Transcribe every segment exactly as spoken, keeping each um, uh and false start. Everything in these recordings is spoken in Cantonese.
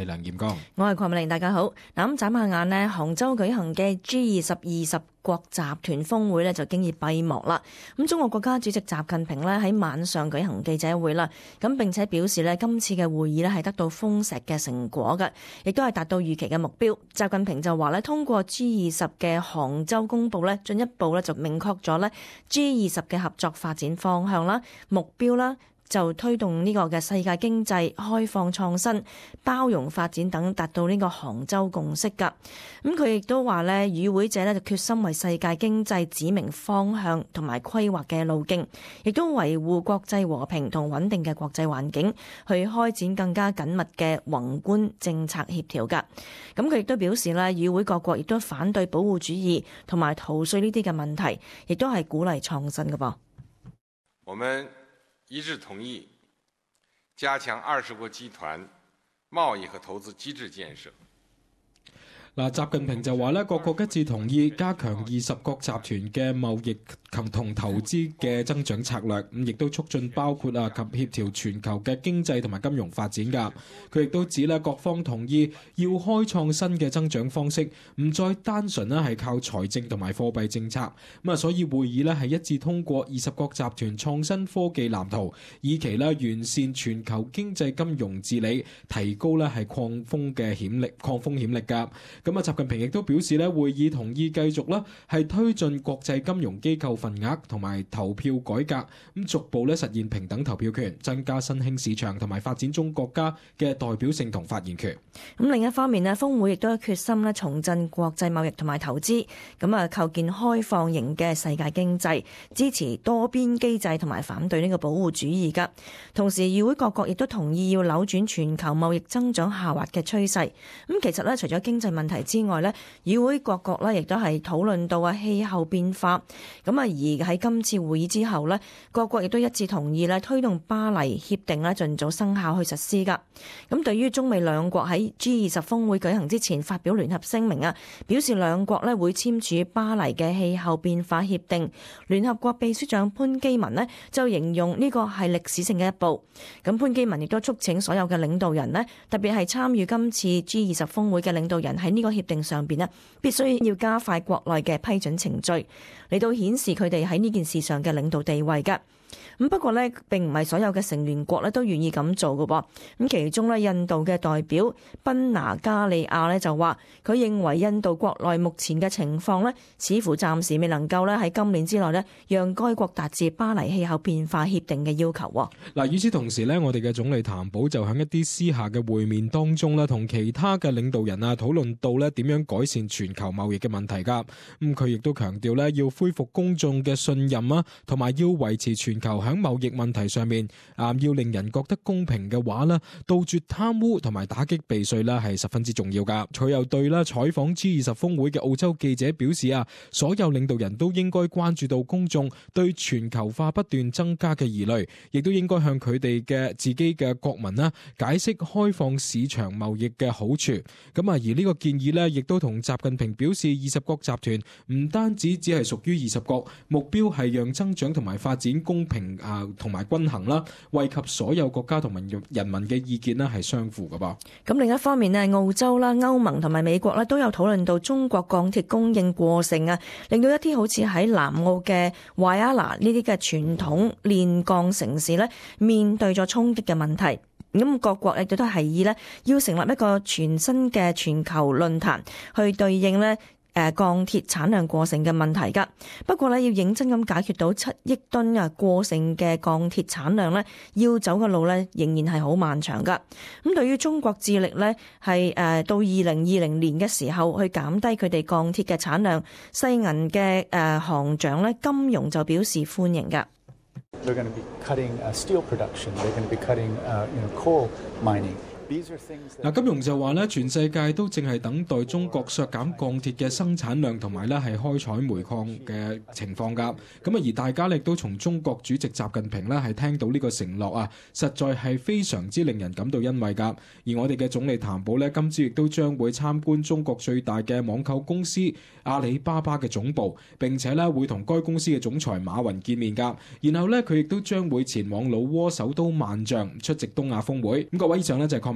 係梁艷剛， 我係鄺美玲，大家好。嗱，咁眨下眼呢，杭州舉行嘅 G 二十二十國集團峰會呢就經已閉幕啦。咁中國國家主席習近平呢喺晚上舉行記者會啦，咁並且表示呢今次嘅會議呢係得到豐碩嘅成果嘅，亦都係達到預期嘅目標。習近平就話呢，通過 G 二十嘅杭州公佈呢，進一步呢就明確咗呢 G 二十嘅合作發展方向啦、目標啦。就推動呢個嘅世界經濟開放創新、包容發展等，達到呢個杭州共識㗎。咁佢亦都話呢，與會者呢就決心為世界經濟指明方向同埋規劃嘅路徑，亦都維護國際和平同穩定嘅國際環境，去開展更加緊密嘅宏觀政策協調㗎。咁佢亦都表示呢，與會各國亦都反對保護主義同埋逃稅呢啲嘅問題，亦都係鼓勵創新㗎噃。 我們一致同意加強二十國集團貿易和投資機制建設。 嗱，習近平就話咧，各國一致同意加強二十國集團嘅貿易及同投資嘅增長策略，咁亦都促進包括啊及協調全球嘅經濟同埋金融發展㗎。佢亦都指咧，各方同意要開創新嘅增長方式，唔再單純咧係靠財政同埋貨幣政策。咁啊，所以會議咧係一致通過二十國集團創新科技藍圖，以期咧完善全球經濟金融治理，提高咧係抗風嘅險力、抗風險力㗎。咁啊，習近平亦都表示咧，會議同意繼續啦，係推進國際金融機構份額同埋投票改革，咁逐步咧實現平等投票權，增加新興市場同埋發展中國家嘅代表性同發言權。 咁另一方面咧，峰會亦都有決心咧重振國際貿易同埋投資，咁啊構建開放型嘅世界經濟，支持多邊機制同埋反對呢個保護主義噶。同時，議會各國亦都同意要扭轉全球貿易增長下滑嘅趨勢。咁其實咧，除咗經濟問題之外咧，議會各國咧亦都係討論到啊氣候變化。咁啊，而喺今次會議之後咧，各國亦都一致同意咧推動巴黎協定咧盡早生效去實施噶。咁對於中美兩國喺 G 二十峰會舉行之前發表聯合聲明啊，表示兩國咧會簽署巴黎嘅氣候變化協定。聯合國秘書長潘基文咧就形容呢個係歷史性嘅一步。咁潘基文亦都促請所有嘅領導人咧，特別係參與今次 G 二十峰會嘅領導人喺呢個協定上邊咧，必須要加快國內嘅批准程序，嚟到顯示佢哋喺呢件事上嘅領導地位㗎。咁不過呢，並唔係所有嘅成員國呢都願意咁做嘅噃。咁其中呢，印度嘅代表賓拿加利亞呢就話，佢認為印度國內目前嘅情況呢，似乎暫時未能夠呢喺今年之內呢，讓該國達至巴黎氣候變化協定嘅要求。 嗱，與此同時呢，我哋嘅總理譚寶就喺一啲私下嘅會面當中呢，同其他嘅領導人啊討論到呢點樣改善全球貿易嘅問題㗎。咁佢亦都強調呢，要恢復公眾嘅信任啊，同埋要維持全球喺貿易問題上面啊，要令人覺得公平嘅話咧，杜絕貪污同埋打擊避稅啦，係十分之重要噶。佢又對啦採訪 G 二十峰會嘅澳洲記者表示啊，所有領導人都應該關注到公眾對全球化不斷增加嘅疑慮，亦都應該向佢哋嘅自己嘅國民啦解釋開放市場貿易嘅好處。咁啊，而呢個建議咧，亦都同習近平表示，二十國集團唔單止只係屬於二十國，目標係讓增長同埋發展公平啊，同埋均衡啦，惠及所有國家同埋人民嘅意見呢係相符㗎噃。 咁另一方面呢，澳洲啦、歐盟同埋美國呢都有討論到中國鋼鐵供應過剩啊，令到一啲好似喺南澳嘅懷亞拿呢啲嘅傳統煉鋼城市呢面對咗衝擊嘅問題。咁各國亦都都係以呢要成立一個全新嘅全球論壇去對應呢誒鋼鐵產量過剩嘅問題㗎。不過咧，要認真咁解決到七億噸啊過剩嘅鋼鐵產量咧，要走嘅路咧仍然係好漫長㗎。咁對於中國致力咧係誒到二零二零年嘅時候去減低佢哋鋼鐵嘅產量，世銀嘅誒行長咧金融就表示歡迎㗎。 They're going to be cutting steel production. They're going to be cutting, you know, coal mining. 嗱，金融就話咧，全世界都淨係等待中國削減鋼鐵嘅生產量同埋咧係開採煤礦嘅情況㗎。咁啊，而大家亦都從中國主席習近平咧係聽到呢個承諾啊，實在係非常之令人感到欣慰㗎。而我哋嘅總理譚寶咧，今朝亦都將會參觀中國最大嘅網購公司阿里巴巴嘅總部，並且咧會同該公司嘅總裁馬雲見面㗎。然後咧佢亦都將會前往老撾首都萬象出席東亞峰會。咁各位，以上咧就係鄺美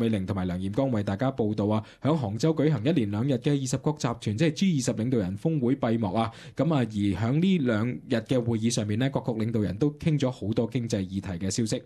美玲同埋梁艷剛為大家報道啊，響杭州舉行一連兩日嘅二十國集團即係 G 二十領導人峰會閉幕啊。咁啊，而響呢兩日嘅會議上面呢，各國領導人都傾咗好多經濟議題嘅消息。